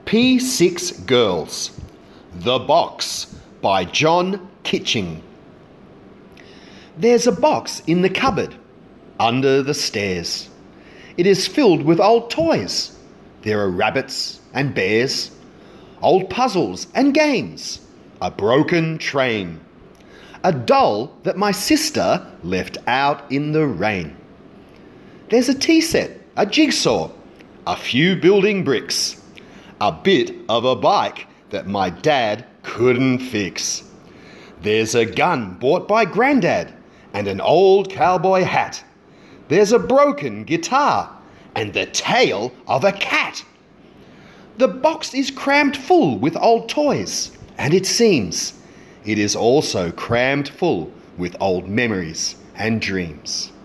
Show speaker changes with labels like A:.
A: P6 Girls. The Box by John Kitching. There's a box in the cupboard, under the stairs. It is filled with old toys. There are rabbits and bears, old puzzles and games, a broken train, a doll that my sister left out in the rain. There's a tea set, a jigsaw, a few building bricks, a bit of a bike that my dad couldn't fix. There's a gun bought by Grandad and an old cowboy hat. There's a broken guitar and the tail of a cat. The box is crammed full with old toys, and it seems it is also crammed full with old memories and dreams.